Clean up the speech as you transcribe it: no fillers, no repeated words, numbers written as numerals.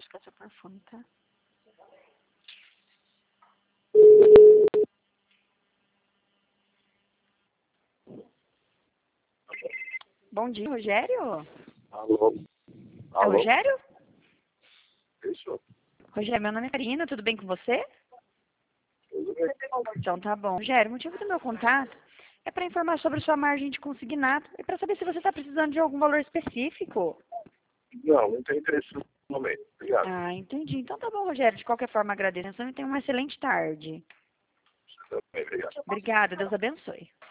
buscar seu perfume, tá? Bom dia, Rogério? Alô? É o Alô? Rogério? Isso? Rogério, meu nome é Karina, tudo bem com você? Tudo bem? Então tá bom. Rogério, o motivo do meu contato é para informar sobre sua margem de consignado e para saber se você está precisando de algum valor específico. Não tem interesse no momento. Obrigado. Ah, entendi. Então tá bom, Rogério. De qualquer forma, agradeço e tenha uma excelente tarde. Você também, obrigado. Obrigada, Deus abençoe.